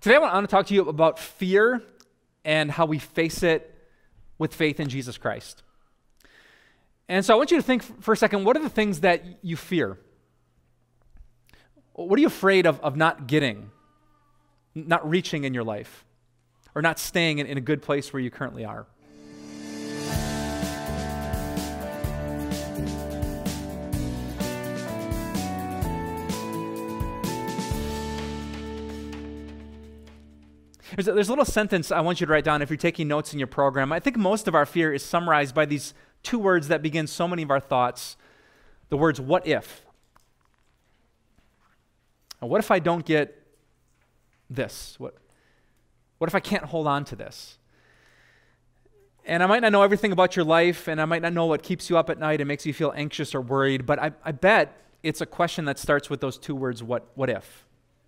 Today I want to talk to you about fear and how we face it with faith in Jesus Christ. And so I want you to think for a second, what are the things that you fear? What are you afraid of not getting, not reaching in your life, or not staying in a good place where you currently are? There's a little sentence I want you to write down if you're taking notes in your program. I think most of our fear is summarized by these two words that begin so many of our thoughts. The words, what if? What if I don't get this? What if I can't hold on to this? And I might not know everything about your life, and I might not know what keeps you up at night and makes you feel anxious or worried, but I bet it's a question that starts with those two words, what if?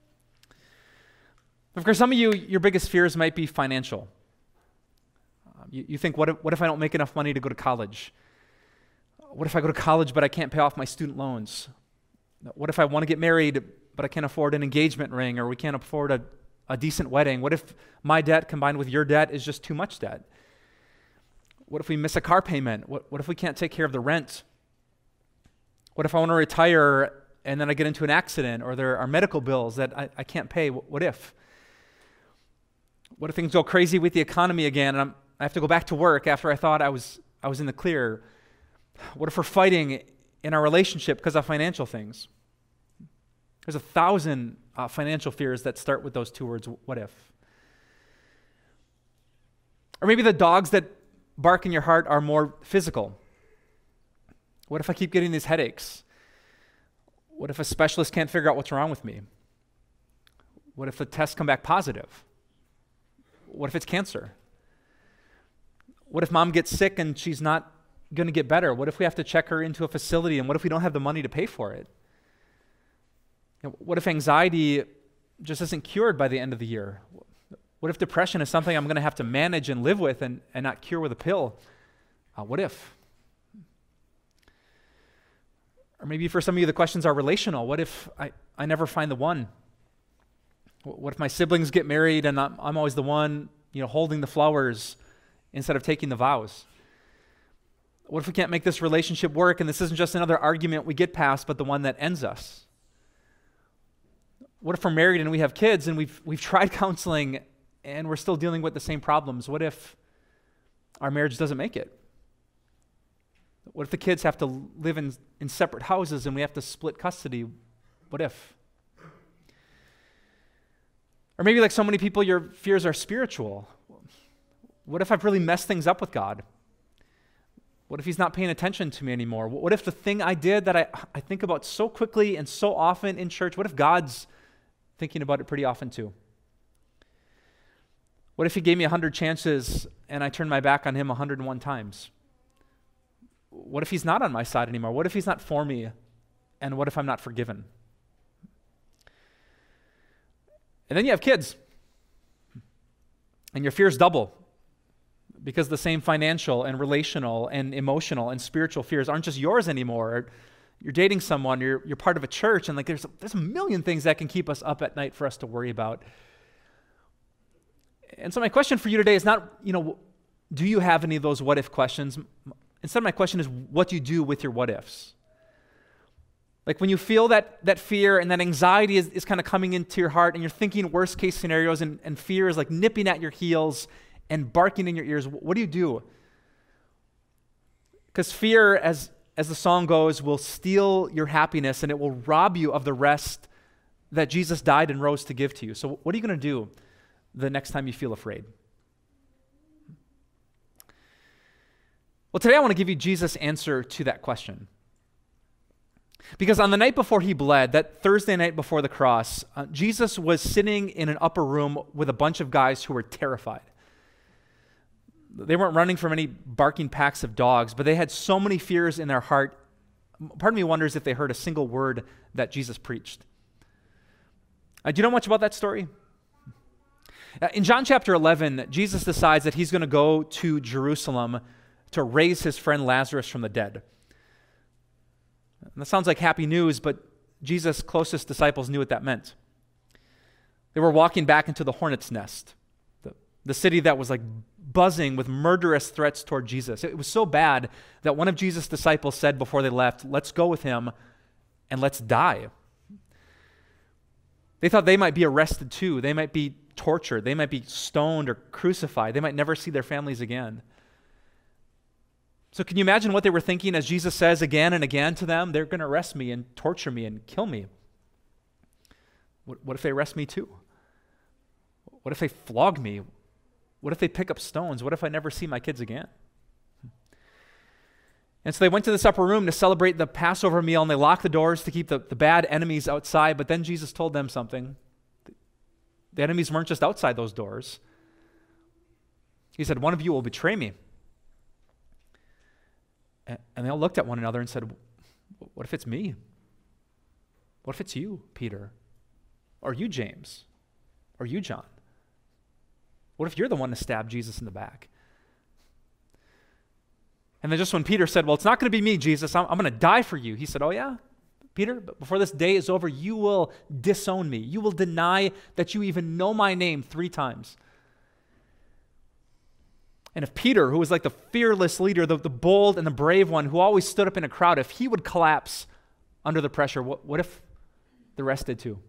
For some of you, your biggest fears might be financial. You think, what if I don't make enough money to go to college? What if I go to college but I can't pay off my student loans? What if I want to get married but I can't afford an engagement ring, or we can't afford a decent wedding? What if my debt combined with your debt is just too much debt? What if we miss a car payment? What if we can't take care of the rent? What if I want to retire and then I get into an accident, or there are medical bills that I can't pay? What if? What if things go crazy with the economy again and I have to go back to work after I thought I was in the clear? What if we're fighting in our relationship because of financial things? There's 1,000 financial fears that start with those two words, what if? Or maybe the dogs that bark in your heart are more physical. What if I keep getting these headaches? What if a specialist can't figure out what's wrong with me? What if the tests come back positive? What if it's cancer? What if mom gets sick and she's not going to get better? What if we have to check her into a facility, and what if we don't have the money to pay for it? What if anxiety just isn't cured by the end of the year? What if depression is something I'm going to have to manage and live with and not cure with a pill? What if? Or maybe for some of you the questions are relational. What if I never find the one? What if my siblings get married and I'm always the one, holding the flowers instead of taking the vows? What if we can't make this relationship work and this isn't just another argument we get past, but the one that ends us? What if we're married and we have kids and we've tried counseling and we're still dealing with the same problems? What if our marriage doesn't make it? What if the kids have to live in separate houses and we have to split custody? What if? Or maybe like so many people, your fears are spiritual. What if I've really messed things up with God? What if he's not paying attention to me anymore? What if the thing I did that I think about so quickly and so often in church, what if God's thinking about it pretty often too? What if he gave me 100 chances and I turned my back on him 101 times? What if he's not on my side anymore? What if he's not for me? And what if I'm not forgiven? And then you have kids, and your fears double because the same financial and relational and emotional and spiritual fears aren't just yours anymore. You're dating someone, you're part of a church, and there's a million things that can keep us up at night for us to worry about. And so my question for you today is not, do you have any of those what if questions? Instead, my question is, what do you do with your what ifs? Like when you feel that fear and that anxiety is kind of coming into your heart and you're thinking worst case scenarios and fear is like nipping at your heels and barking in your ears, what do you do? Because fear, as the song goes, will steal your happiness and it will rob you of the rest that Jesus died and rose to give to you. So what are you going to do the next time you feel afraid? Well, today I want to give you Jesus' answer to that question. Because on the night before he bled, that Thursday night before the cross, Jesus was sitting in an upper room with a bunch of guys who were terrified. They weren't running from any barking packs of dogs, but they had so many fears in their heart. Part of me wonders if they heard a single word that Jesus preached. Do you know much about that story? In John chapter 11, Jesus decides that he's going to go to Jerusalem to raise his friend Lazarus from the dead. And that sounds like happy news, but Jesus' closest disciples knew what that meant. They were walking back into the hornet's nest, the city that was like buzzing with murderous threats toward Jesus. It was so bad that one of Jesus' disciples said before they left, "Let's go with him and let's die." They thought they might be arrested too. They might be tortured. They might be stoned or crucified. They might never see their families again. So can you imagine what they were thinking as Jesus says again and again to them, they're going to arrest me and torture me and kill me? What if they arrest me too? What if they flog me? What if they pick up stones? What if I never see my kids again? And so they went to this upper room to celebrate the Passover meal, and they locked the doors to keep the bad enemies outside. But then Jesus told them something. The enemies weren't just outside those doors. He said, "One of you will betray me." And they all looked at one another and said, "What if it's me? What if it's you, Peter? Or you, James? Or you, John? What if you're the one to stab Jesus in the back?" And then just when Peter said, "Well, it's not going to be me, Jesus. I'm going to die for you," he said, "Oh yeah, Peter, but before this day is over, you will disown me. You will deny that you even know my name 3 times. And if Peter, who was like the fearless leader, the bold and the brave one who always stood up in a crowd, if he would collapse under the pressure, what if the rest did too?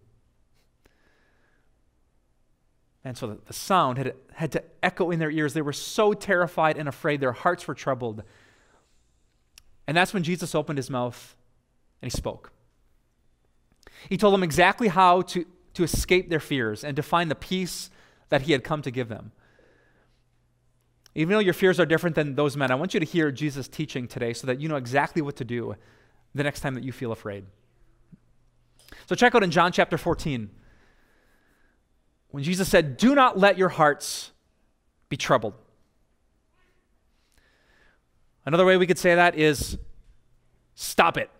And so the sound had to echo in their ears. They were so terrified and afraid. Their hearts were troubled. And that's when Jesus opened his mouth and he spoke. He told them exactly how to escape their fears and to find the peace that he had come to give them. Even though your fears are different than those men, I want you to hear Jesus' teaching today so that you know exactly what to do the next time that you feel afraid. So check out in John chapter 14, when Jesus said, "Do not let your hearts be troubled." Another way we could say that is, stop it.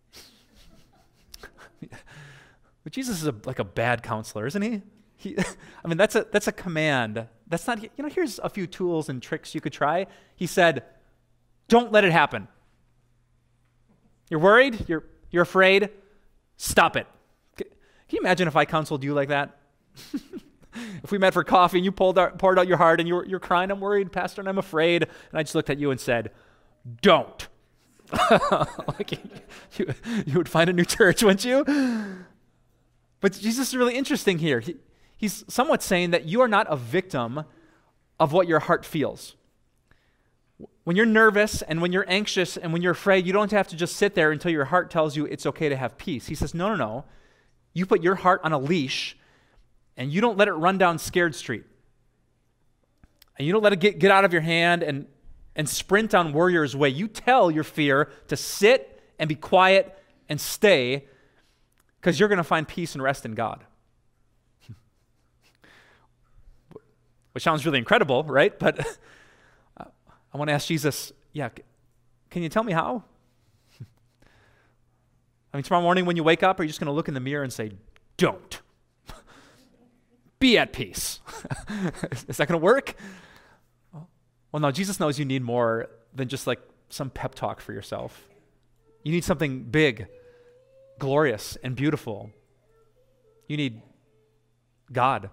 But Jesus is like a bad counselor, isn't he? I mean, that's a command. That's not, here's a few tools and tricks you could try. He said, don't let it happen. You're worried? You're afraid? Stop it. Can you imagine if I counseled you like that? If we met for coffee and you poured out your heart and you're crying, "I'm worried, Pastor, and I'm afraid," and I just looked at you and said, "Don't." Like you would find a new church, wouldn't you? But Jesus is really interesting here. He's somewhat saying that you are not a victim of what your heart feels. When you're nervous and when you're anxious and when you're afraid, you don't have to just sit there until your heart tells you it's okay to have peace. He says, no. You put your heart on a leash and you don't let it run down Scared Street. And you don't let it get out of your hand and sprint on Warrior's Way. You tell your fear to sit and be quiet and stay, because you're going to find peace and rest in God. Which sounds really incredible, right? But I want to ask Jesus, can you tell me how? I mean, tomorrow morning when you wake up, are you just going to look in the mirror and say, "Don't. Be at peace"? Is that going to work? Well, no, Jesus knows you need more than just like some pep talk for yourself. You need something big, glorious, and beautiful. You need God.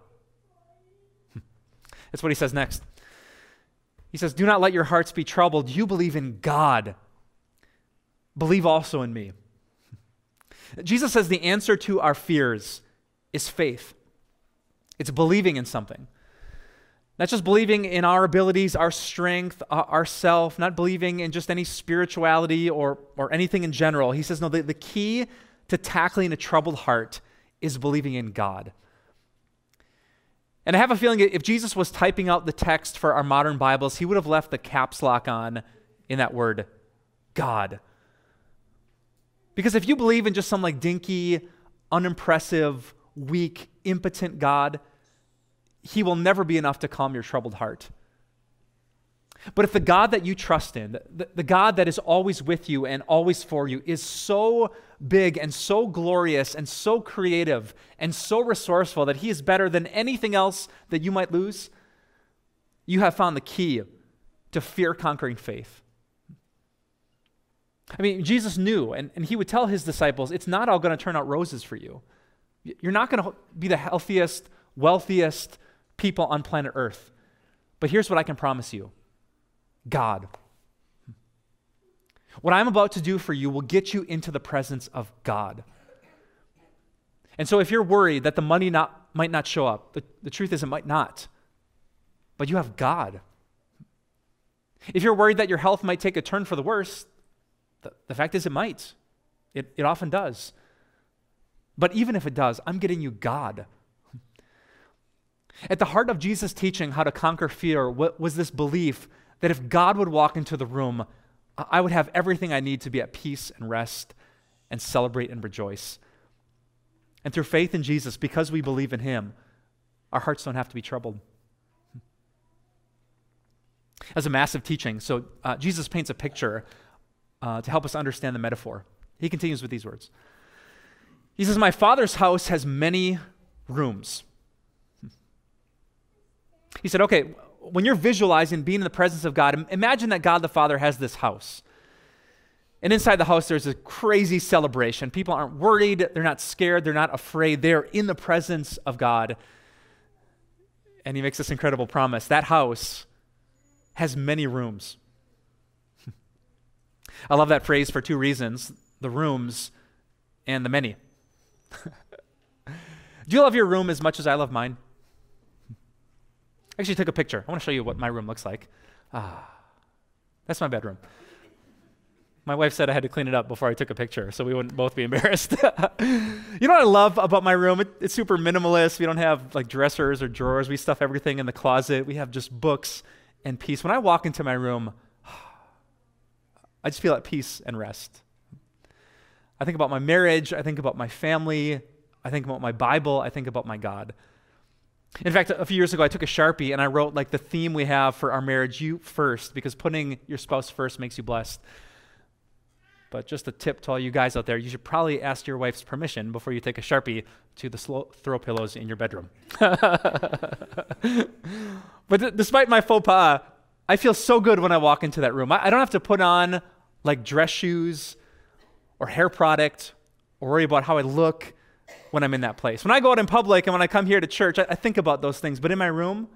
That's what he says next. He says, "Do not let your hearts be troubled. You believe in God. Believe also in me." Jesus says the answer to our fears is faith. It's believing in something. Not just believing in our abilities, our strength, our self, not believing in just any spirituality or anything in general. He says, no, the key to tackling a troubled heart is believing in God. And I have a feeling if Jesus was typing out the text for our modern Bibles, he would have left the caps lock on in that word, God. Because if you believe in just some like dinky, unimpressive, weak, impotent God, he will never be enough to calm your troubled heart. But if the God that you trust in, the God that is always with you and always for you, is so big and so glorious and so creative and so resourceful that he is better than anything else that you might lose, you have found the key to fear-conquering faith. I mean, Jesus knew, and he would tell his disciples, it's not all going to turn out roses for you. You're not going to be the healthiest, wealthiest people on planet Earth. But here's what I can promise you. God. What I'm about to do for you will get you into the presence of God. And so if you're worried that the money might not show up, the truth is it might not. But you have God. If you're worried that your health might take a turn for the worse, the fact is it might. It often does. But even if it does, I'm getting you God. At the heart of Jesus' teaching how to conquer fear was this belief that if God would walk into the room, I would have everything I need to be at peace and rest and celebrate and rejoice. And through faith in Jesus, because we believe in him, our hearts don't have to be troubled. That's a massive teaching. So Jesus paints a picture to help us understand the metaphor. He continues with these words. He says, my Father's house has many rooms. He said, okay, when you're visualizing being in the presence of God, imagine that God the Father has this house. And inside the house, there's a crazy celebration. People aren't worried. They're not scared. They're not afraid. They're in the presence of God. And he makes this incredible promise. That house has many rooms. I love that phrase for two reasons, the rooms and the many. Do you love your room as much as I love mine? I actually took a picture. I want to show you what my room looks like. That's my bedroom. My wife said I had to clean it up before I took a picture so we wouldn't both be embarrassed. You know what I love about my room? It's super minimalist. We don't have like dressers or drawers. We stuff everything in the closet. We have just books and peace. When I walk into my room, I just feel at peace and rest. I think about my marriage. I think about my family. I think about my Bible. I think about my God. In fact, a few years ago, I took a Sharpie and I wrote like the theme we have for our marriage, you first, because putting your spouse first makes you blessed. But just a tip to all you guys out there, you should probably ask your wife's permission before you take a Sharpie to the throw pillows in your bedroom. But despite my faux pas, I feel so good when I walk into that room. I don't have to put on like dress shoes or hair product or worry about how I look when I'm in that place. When I go out in public and when I come here to church, I think about those things. But in my room,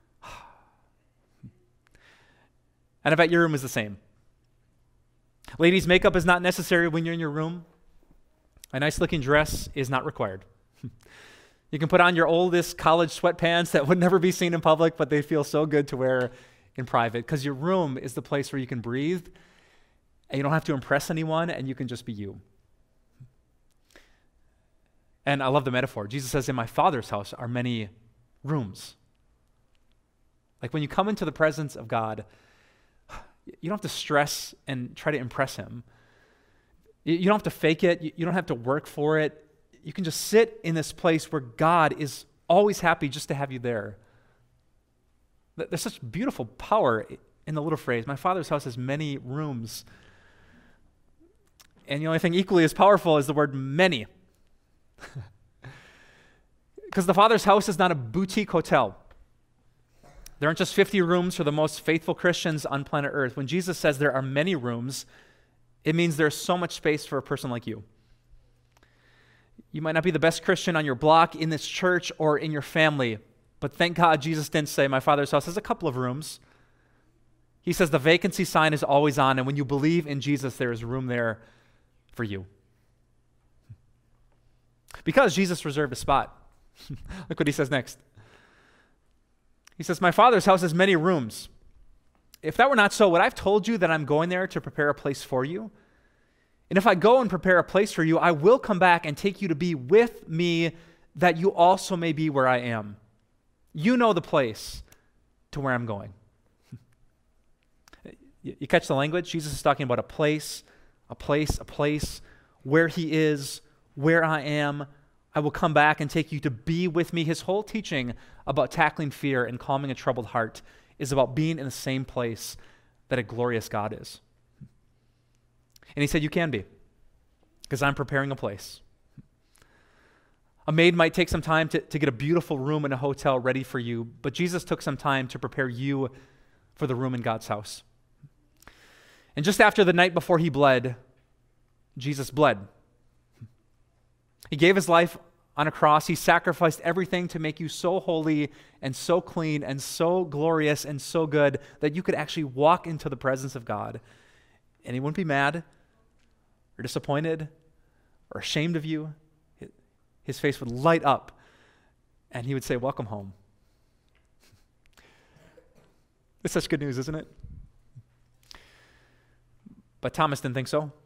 and I bet your room is the same. Ladies, makeup is not necessary when you're in your room. A nice looking dress is not required. You can put on your oldest college sweatpants that would never be seen in public, but they feel so good to wear in private because your room is the place where you can breathe and you don't have to impress anyone and you can just be you. And I love the metaphor. Jesus says, in my Father's house are many rooms. Like when you come into the presence of God, you don't have to stress and try to impress him. You don't have to fake it. You don't have to work for it. You can just sit in this place where God is always happy just to have you there. There's such beautiful power in the little phrase, my Father's house has many rooms. And the only thing equally as powerful is the word many. Because the Father's house is not a boutique hotel. There aren't just 50 rooms for the most faithful Christians on planet Earth. When Jesus says there are many rooms, it means there's so much space for a person like you. You might not be the best Christian on your block, in this church, or in your family, but thank God Jesus didn't say, my Father's house has a couple of rooms. He says the vacancy sign is always on, and when you believe in Jesus, there is room there for you. Because Jesus reserved a spot. Look what he says next. He says, my Father's house has many rooms. If that were not so, would I have told you that I'm going there to prepare a place for you? And if I go and prepare a place for you, I will come back and take you to be with me, that you also may be where I am. You know the place to where I'm going. You catch the language? Jesus is talking about a place where he is, where I am. I will come back and take you to be with me. His whole teaching about tackling fear and calming a troubled heart is about being in the same place that a glorious God is. And he said, you can be, because I'm preparing a place. A maid might take some time to get a beautiful room in a hotel ready for you, but Jesus took some time to prepare you for the room in God's house. And just after the night before he bled, Jesus bled. He gave his life on a cross. He sacrificed everything to make you so holy and so clean and so glorious and so good that you could actually walk into the presence of God and he wouldn't be mad or disappointed or ashamed of you. His face would light up and he would say, welcome home. It's such good news, isn't it? But Thomas didn't think so.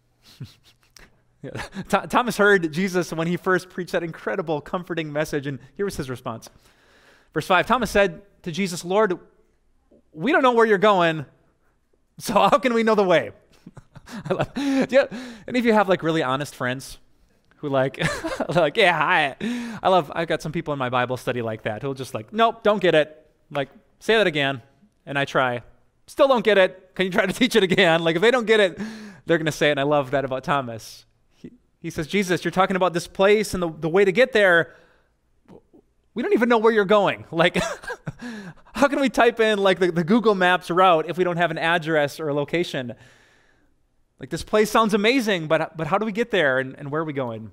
Yeah. Thomas heard Jesus when he first preached that incredible, comforting message, and here was his response. Verse 5, Thomas said to Jesus, Lord, we don't know where you're going, so how can we know the way? Any of you have like really honest friends who like, I've got some people in my Bible study like that who'll just like, nope, don't get it. Like, say that again, and I try. Still don't get it. Can you try to teach it again? Like if they don't get it, they're going to say it, and I love that about Thomas. He says, Jesus, you're talking about this place and the way to get there. We don't even know where you're going. Like, how can we type in like the Google Maps route if we don't have an address or a location? Like this place sounds amazing, but how do we get there and where are we going?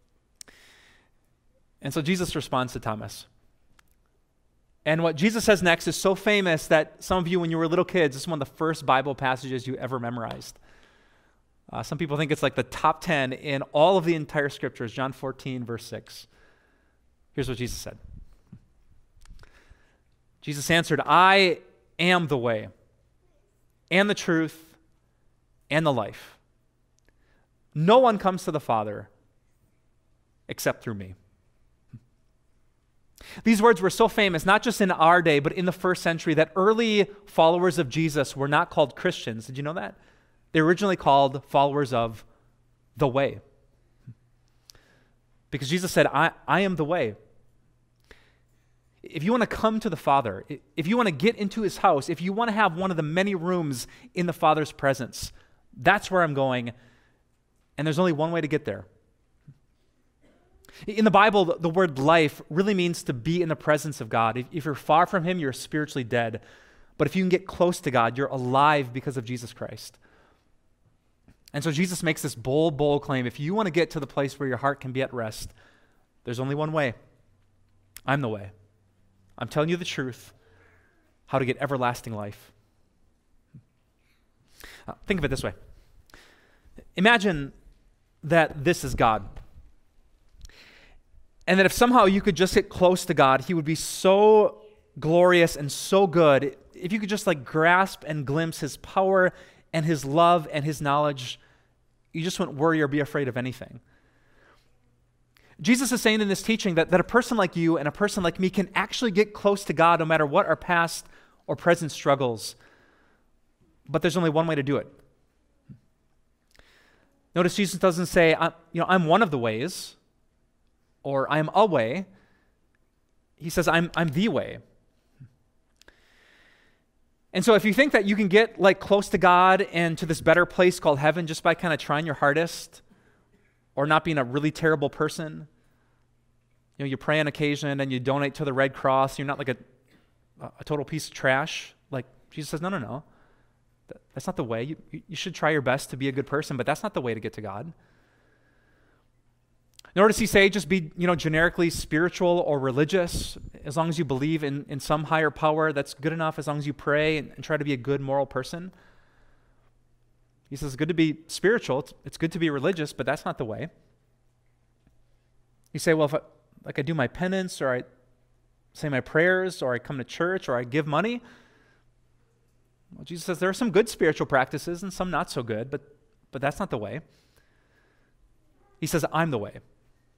And so Jesus responds to Thomas. And what Jesus says next is so famous that some of you, when you were little kids, this is one of the first Bible passages you ever memorized. Some people think it's like the top 10 in all of the entire scriptures, John 14, verse 6. Here's what Jesus said. Jesus answered, I am the way and the truth and the life. No one comes to the Father except through me. These words were so famous, not just in our day, but in the first century, that early followers of Jesus were not called Christians. Did you know that? They were originally called followers of the way. Because Jesus said, I am the way. If you want to come to the Father, if you want to get into his house, if you want to have one of the many rooms in the Father's presence, that's where I'm going. And there's only one way to get there. In the Bible, the word life really means to be in the presence of God. If you're far from him, you're spiritually dead. But if you can get close to God, you're alive because of Jesus Christ. And so Jesus makes this bold claim. If you want to get to the place where your heart can be at rest, there's only one way. I'm the way. I'm telling you the truth, how to get everlasting life. Think of it this way. Imagine that this is God. And that if somehow you could just get close to God, he would be so glorious and so good. If you could just like grasp and glimpse his power and his love and his knowledge, you just wouldn't worry or be afraid of anything. Jesus is saying in this teaching that a person like you and a person like me can actually get close to God no matter what our past or present struggles. But there's only one way to do it. Notice Jesus doesn't say, I'm one of the ways, or I'm a way. He says, I'm the way. And so if you think that you can get like close to God and to this better place called heaven just by kind of trying your hardest or not being a really terrible person, you pray on occasion and you donate to the Red Cross, you're not like a total piece of trash. Like Jesus says, no. That's not the way. You should try your best to be a good person, but that's not the way to get to God. Nor does he say just be, generically spiritual or religious. As long as you believe in some higher power, that's good enough. As long as you pray and try to be a good moral person. He says it's good to be spiritual. It's good to be religious, but that's not the way. You say, well, if I do my penance, or I say my prayers, or I come to church, or I give money. Well, Jesus says there are some good spiritual practices and some not so good, but that's not the way. He says, I'm the way.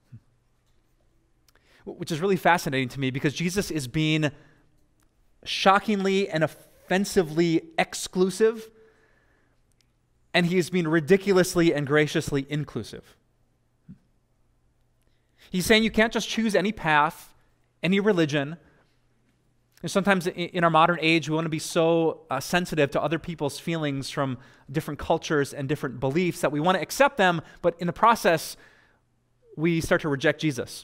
Which is really fascinating to me because Jesus is being shockingly and offensively exclusive, and he is being ridiculously and graciously inclusive. He's saying you can't just choose any path, any religion. And sometimes in our modern age, we want to be so sensitive to other people's feelings from different cultures and different beliefs that we want to accept them, but in the process, we start to reject Jesus.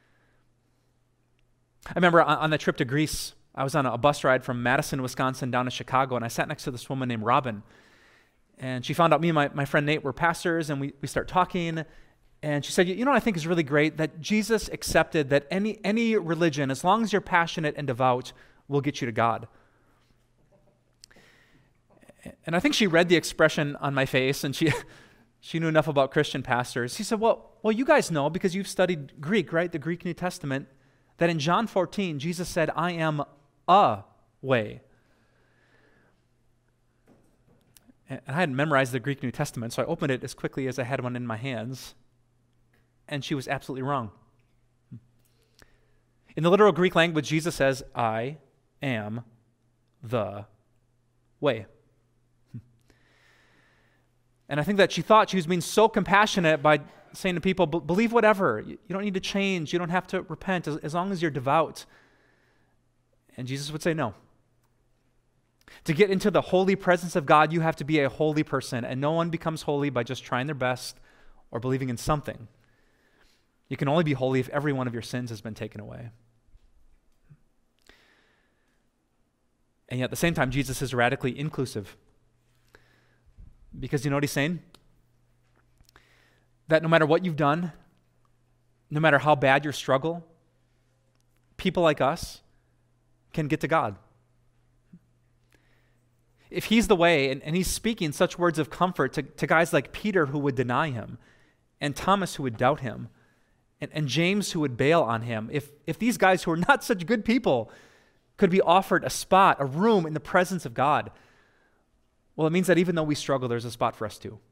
I remember on that trip to Greece, I was on a bus ride from Madison, Wisconsin down to Chicago, and I sat next to this woman named Robin. And she found out me and my friend Nate were pastors, and we start talking, And she said, you know what I think is really great? That Jesus accepted that any religion, as long as you're passionate and devout, will get you to God. And I think she read the expression on my face, and she knew enough about Christian pastors. She said, well, you guys know, because you've studied Greek, right? The Greek New Testament, that in John 14, Jesus said, I am a way. And I hadn't memorized the Greek New Testament, so I opened it as quickly as I had one in my hands. And she was absolutely wrong. In the literal Greek language, Jesus says, I am the way. And I think that she thought she was being so compassionate by saying to people, believe whatever. You don't need to change. You don't have to repent as long as you're devout. And Jesus would say no. To get into the holy presence of God, you have to be a holy person. And no one becomes holy by just trying their best or believing in something. You can only be holy if every one of your sins has been taken away. And yet at the same time, Jesus is radically inclusive. Because you know what he's saying? That no matter what you've done, no matter how bad your struggle, people like us can get to God. If he's the way, and he's speaking such words of comfort to guys like Peter who would deny him, and Thomas who would doubt him, and James who would bail on him, if these guys who are not such good people could be offered a spot, a room in the presence of God, well, it means that even though we struggle, there's a spot for us too.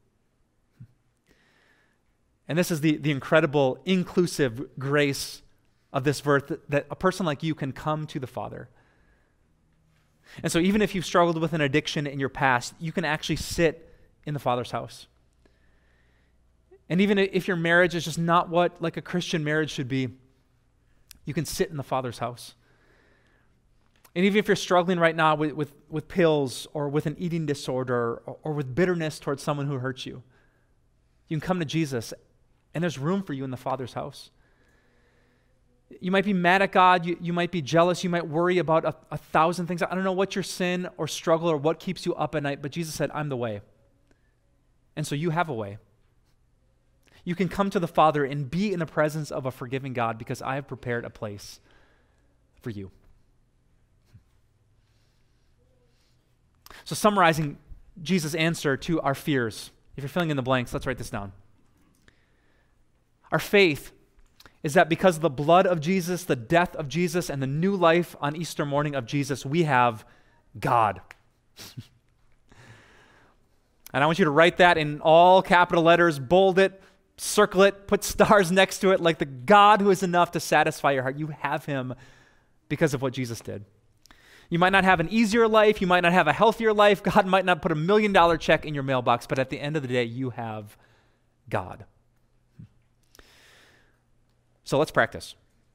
And this is the incredible, inclusive grace of this verse, that a person like you can come to the Father. And so even if you've struggled with an addiction in your past, you can actually sit in the Father's house. And even if your marriage is just not what like a Christian marriage should be, you can sit in the Father's house. And even if you're struggling right now with pills or with an eating disorder or with bitterness towards someone who hurts you, you can come to Jesus, and there's room for you in the Father's house. You might be mad at God, you might be jealous, you might worry about a thousand things. I don't know what your sin or struggle or what keeps you up at night, but Jesus said, I'm the way. And so you have a way. You can come to the Father and be in the presence of a forgiving God because I have prepared a place for you. So summarizing Jesus' answer to our fears, if you're filling in the blanks, let's write this down. Our faith is that because of the blood of Jesus, the death of Jesus, and the new life on Easter morning of Jesus, we have God. And I want you to write that in all capital letters, bold it, circle it, put stars next to it, like the God who is enough to satisfy your heart. You have him because of what Jesus did. You might not have an easier life. You might not have a healthier life. God might not put $1 million check in your mailbox, but at the end of the day, you have God. So let's practice.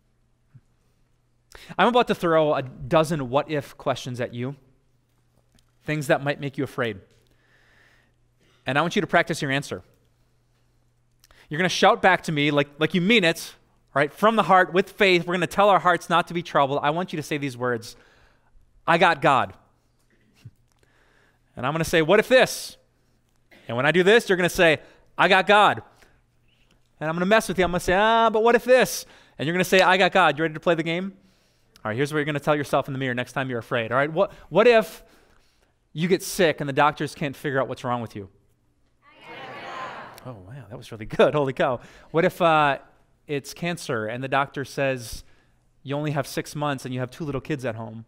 I'm about to throw a dozen what-if questions at you, things that might make you afraid. And I want you to practice your answer. You're going to shout back to me like you mean it, right? From the heart, with faith. We're going to tell our hearts not to be troubled. I want you to say these words: I got God. And I'm going to say, what if this? And when I do this, you're going to say, I got God. And I'm going to mess with you. I'm going to say, but what if this? And you're going to say, I got God. You ready to play the game? All right, here's what you're going to tell yourself in the mirror next time you're afraid. All right, what if you get sick and the doctors can't figure out what's wrong with you? Oh, wow, that was really good. Holy cow. What if it's cancer and the doctor says you only have 6 months and you have 2 little kids at home?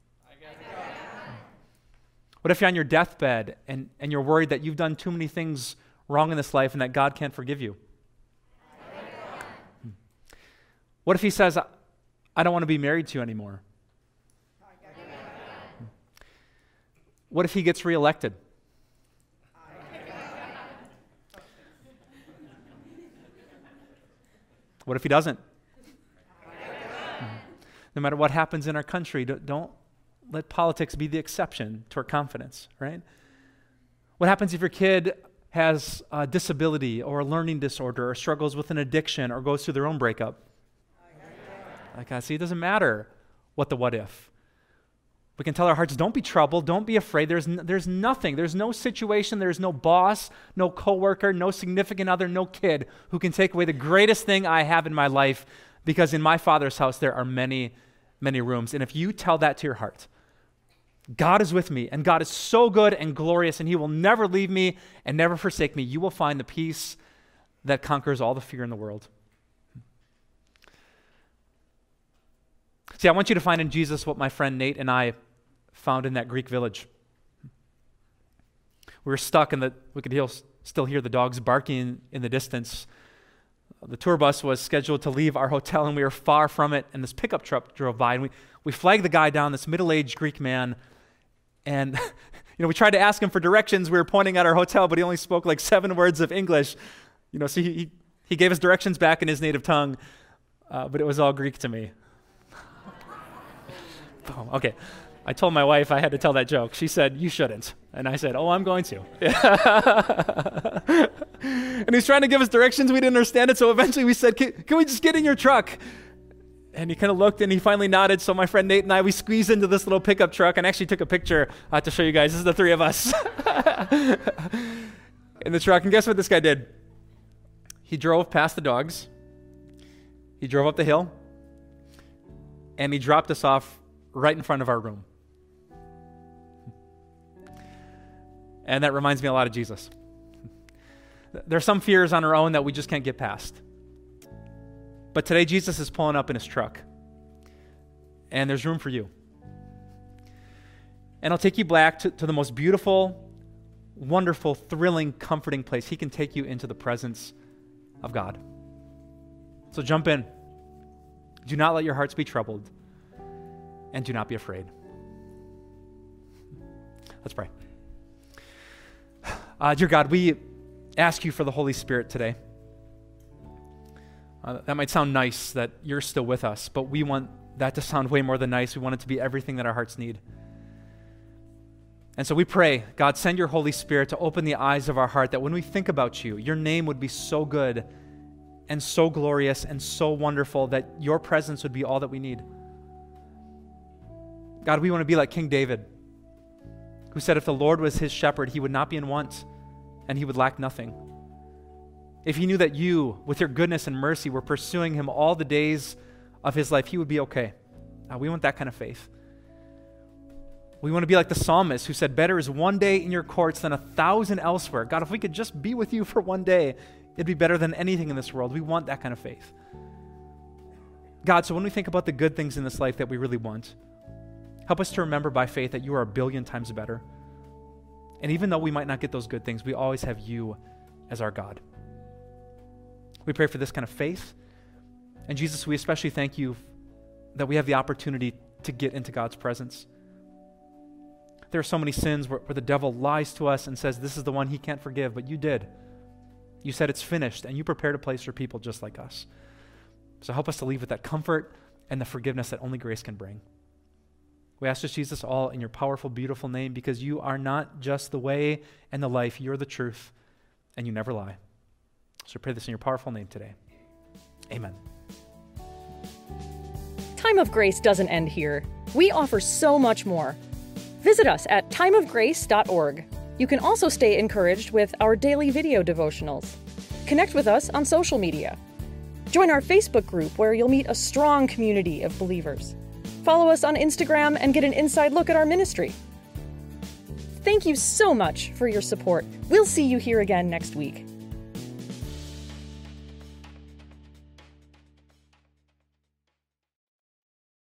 What if you're on your deathbed and you're worried that you've done too many things wrong in this life and that God can't forgive you? What if he says, I don't want to be married to you anymore? What if he gets reelected? What if he doesn't? No matter what happens in our country, don't let politics be the exception to our confidence, right? What happens if your kid has a disability or a learning disorder or struggles with an addiction or goes through their own breakup? Like I see, it doesn't matter what if. We can tell our hearts, don't be troubled, don't be afraid. There's nothing, there's no situation, there's no boss, no coworker, no significant other, no kid who can take away the greatest thing I have in my life, because in my Father's house there are many, many rooms. And if you tell that to your heart, God is with me, and God is so good and glorious, and he will never leave me and never forsake me, you will find the peace that conquers all the fear in the world. See, I want you to find in Jesus what my friend Nate and I found in that Greek village. We were stuck, and we could still hear the dogs barking in the distance. The tour bus was scheduled to leave our hotel, and we were far from it, and this pickup truck drove by, and we flagged the guy down, this middle-aged Greek man, and we tried to ask him for directions. We were pointing at our hotel, but he only spoke like 7 words of English. So he gave us directions back in his native tongue, but it was all Greek to me. Oh, okay. I told my wife I had to tell that joke. She said, you shouldn't. And I said, I'm going to. And he's trying to give us directions. We didn't understand it. So eventually we said, can we just get in your truck? And he kind of looked and he finally nodded. So my friend Nate and I, we squeezed into this little pickup truck and actually took a picture to show you guys. This is the 3 of us in the truck. And guess what this guy did? He drove past the dogs. He drove up the hill. And he dropped us off right in front of our room. And that reminds me a lot of Jesus. There are some fears on our own that we just can't get past. But today Jesus is pulling up in his truck. And there's room for you. And I'll take you back to the most beautiful, wonderful, thrilling, comforting place. He can take you into the presence of God. So jump in. Do not let your hearts be troubled. And do not be afraid. Let's pray. Dear God, we ask you for the Holy Spirit today. That might sound nice that you're still with us, but we want that to sound way more than nice. We want it to be everything that our hearts need. And so we pray, God, send your Holy Spirit to open the eyes of our heart, that when we think about you, your name would be so good and so glorious and so wonderful that your presence would be all that we need. God, we want to be like King David, who said if the Lord was his shepherd, he would not be in want and he would lack nothing. If he knew that you, with your goodness and mercy, were pursuing him all the days of his life, he would be okay. We want that kind of faith. We want to be like the psalmist who said, better is one day in your courts than 1,000 elsewhere. God, if we could just be with you for one day, it'd be better than anything in this world. We want that kind of faith. God, so when we think about the good things in this life that we really want, help us to remember by faith that you are 1,000,000,000 times better. And even though we might not get those good things, we always have you as our God. We pray for this kind of faith. And Jesus, we especially thank you that we have the opportunity to get into God's presence. There are so many sins where the devil lies to us and says this is the one he can't forgive, but you did. You said it's finished, and you prepared a place for people just like us. So help us to leave with that comfort and the forgiveness that only grace can bring. We ask this, Jesus, all in your powerful, beautiful name, because you are not just the way and the life, you're the truth, and you never lie. So pray this in your powerful name today. Amen. Time of Grace doesn't end here. We offer so much more. Visit us at timeofgrace.org. You can also stay encouraged with our daily video devotionals. Connect with us on social media. Join our Facebook group where you'll meet a strong community of believers. Follow us on Instagram and get an inside look at our ministry. Thank you so much for your support. We'll see you here again next week.